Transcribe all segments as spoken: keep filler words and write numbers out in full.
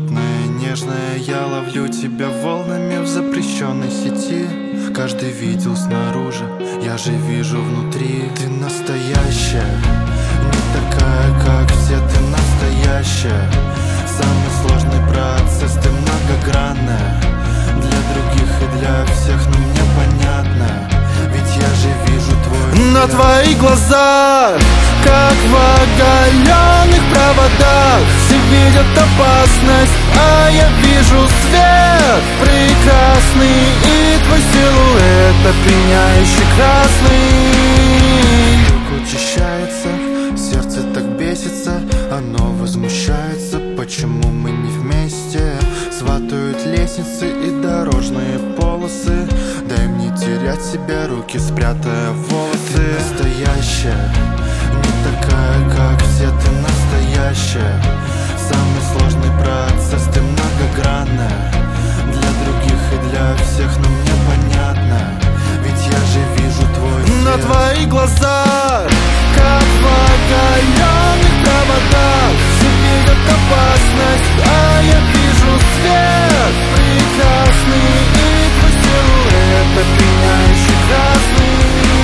Животное нежное, я ловлю тебя волнами в запрещенной сети. Каждый видел снаружи, я же вижу внутри. Ты настоящая, не такая, как все, ты настоящая. Самый сложный процесс, ты многогранная. Для других и для всех, но мне понятно, ведь я же вижу твой На твоих глазах, как в оголенных проводах, все видят опасность, а я вижу свет прекрасный. И твой силуэт опьяняющий красный. Круг учащается, сердце так бесится, оно возмущается, почему мы не вместе. Сватают лестницы и дорожные полосы. Дай мне терять себя, руки спрятая волосы. Ты настоящая, не такая, как все, ты настоящая. Самый сложный процесс, ты многогранная. Для других и для всех, но мне понятно, ведь я же вижу твой свет. На твоих глазах, как в оголенных проводах, все видят опасность, а я вижу свет прекрасный. И твой силуэт опьяняющий красный.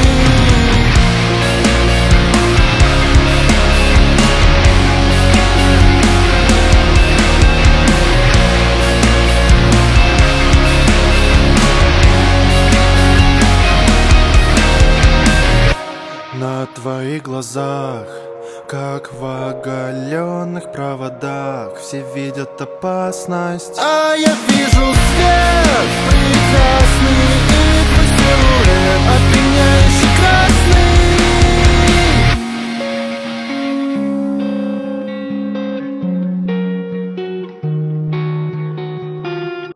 На твоих глазах, как в оголенных проводах, все видят опасность, а я вижу свет прекрасный.